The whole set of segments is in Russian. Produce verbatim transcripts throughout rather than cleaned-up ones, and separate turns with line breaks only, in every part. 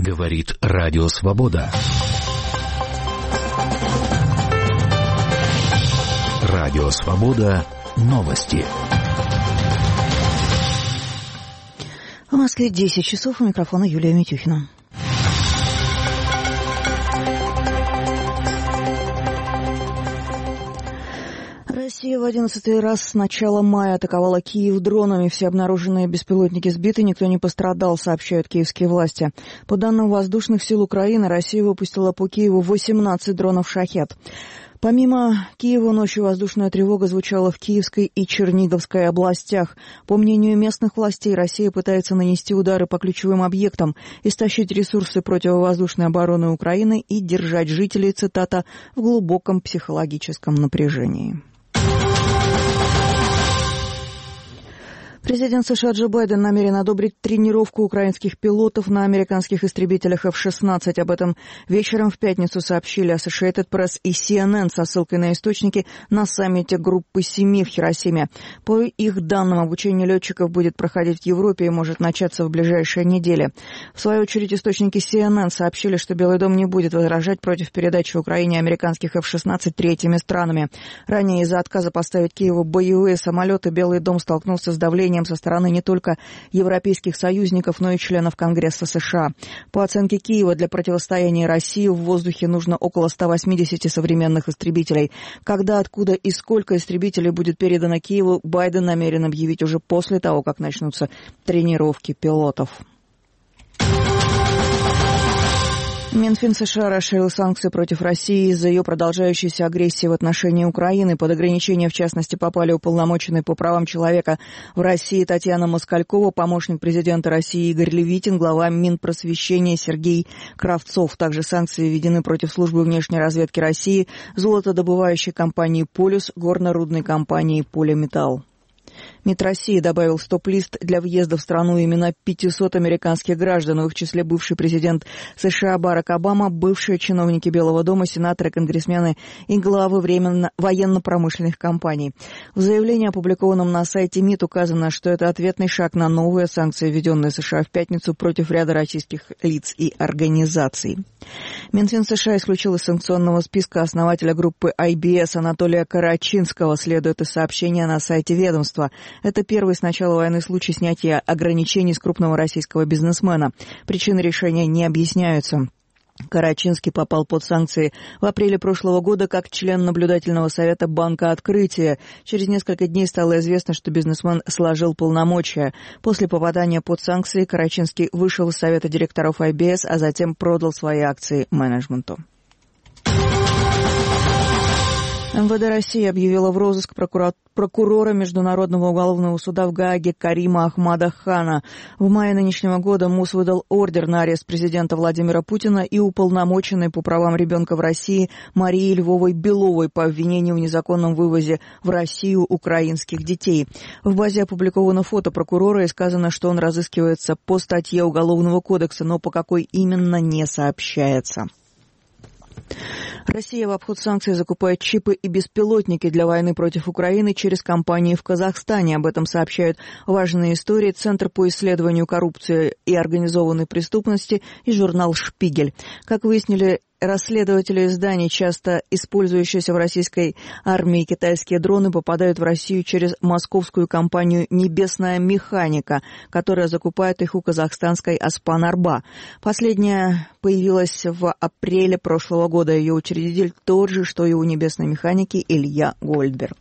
Говорит Радио Свобода. Радио Свобода. Новости.
В Москве десять часов. У микрофона Юлия Митюхина. Россия в одиннадцатый раз с начала мая атаковала Киев дронами. Все обнаруженные беспилотники сбиты, никто не пострадал, сообщают киевские власти. По данным воздушных сил Украины, Россия выпустила по Киеву восемнадцать дронов «Шахед». Помимо Киева, ночью воздушная тревога звучала в Киевской и Черниговской областях. По мнению местных властей, Россия пытается нанести удары по ключевым объектам, истощить ресурсы противовоздушной обороны Украины и держать жителей, цитата, в глубоком психологическом напряжении. Президент США Джо Байден намерен одобрить тренировку украинских пилотов на американских истребителях эф шестнадцать. Об этом вечером в пятницу сообщили Associated Press и си эн эн со ссылкой на источники на саммите Группы семи в Хиросиме. По их данным, обучение летчиков будет проходить в Европе и может начаться в ближайшие недели. В свою очередь, источники си эн эн сообщили, что Белый дом не будет возражать против передачи Украине американских эф шестнадцать третьими странами. Ранее из-за отказа поставить Киеву боевые самолеты Белый дом столкнулся с давлением со стороны не только европейских союзников, но и членов Конгресса США. По оценке Киева, для противостояния России в воздухе нужно около ста восьмидесяти современных истребителей. Когда, откуда и сколько истребителей будет передано Киеву, Байден намерен объявить уже после того, как начнутся тренировки пилотов. Минфин США расширил санкции против России из-за ее продолжающейся агрессии в отношении Украины. Под ограничения, в частности, попали уполномоченный по правам человека в России Татьяна Москалькова, помощник президента России Игорь Левитин, глава Минпросвещения Сергей Кравцов. Также санкции введены против службы внешней разведки России, золотодобывающей компании «Полюс», горно-рудной компании «Полиметалл». МИД России добавил стоп-лист для въезда в страну имена пятисот американских граждан, в их числе бывший президент США Барак Обама, бывшие чиновники Белого дома, сенаторы, конгрессмены и главы временно военно-промышленных компаний. В заявлении, опубликованном на сайте МИД, указано, что это ответный шаг на новые санкции, введенные США в пятницу против ряда российских лиц и организаций. Минфин США исключил из санкционного списка основателя группы ай би эс Анатолия Карачинского, следует из сообщения на сайте ведомства. Это первый с начала войны случай снятия ограничений с крупного российского бизнесмена. Причины решения не объясняются. Карачинский попал под санкции в апреле прошлого года как член наблюдательного совета Банка Открытия. Через несколько дней стало известно, что бизнесмен сложил полномочия. После попадания под санкции Карачинский вышел из совета директоров ай би эс, а затем продал свои акции менеджменту. эм вэ дэ России объявила в розыск прокура... прокурора Международного уголовного суда в Гааге Карима Ахмада Хана. В мае нынешнего года МУС выдал ордер на арест президента Владимира Путина и уполномоченной по правам ребенка в России Марии Львовой-Беловой по обвинению в незаконном вывозе в Россию украинских детей. В базе опубликовано фото прокурора и сказано, что он разыскивается по статье Уголовного кодекса, но по какой именно не сообщается. Россия в обход санкций закупает чипы и беспилотники для войны против Украины через компании в Казахстане. Об этом сообщают «Важные истории», Центр по исследованию коррупции и организованной преступности и журнал «Шпигель». Как выяснили расследователи изданий, часто использующиеся в российской армии китайские дроны попадают в Россию через московскую компанию «Небесная механика», которая закупает их у казахстанской «Аспан-Арба». Последняя появилась в апреле прошлого года. Ее учредитель тот же, что и у «Небесной механики» Илья Гольдберг.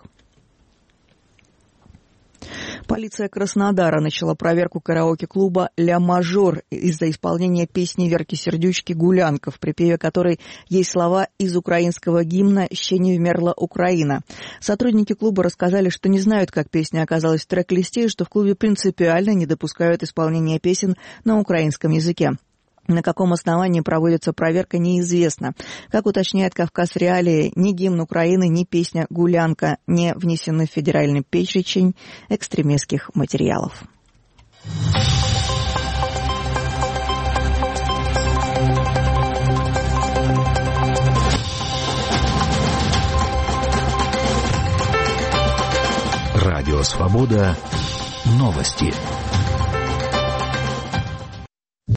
Полиция Краснодара начала проверку караоке-клуба «Ля Мажор» из-за исполнения песни Верки Сердючки «Гулянка», в припеве которой есть слова из украинского гимна «Ще не вмерла Украина». Сотрудники клуба рассказали, что не знают, как песня оказалась в трек-листе, и что в клубе принципиально не допускают исполнения песен на украинском языке. На каком основании проводится проверка, неизвестно. Как уточняет «Кавказ Реалии», ни гимн Украины, ни песня «Гулянка» не внесены в федеральный перечень экстремистских материалов.
Радио «Свобода». Новости.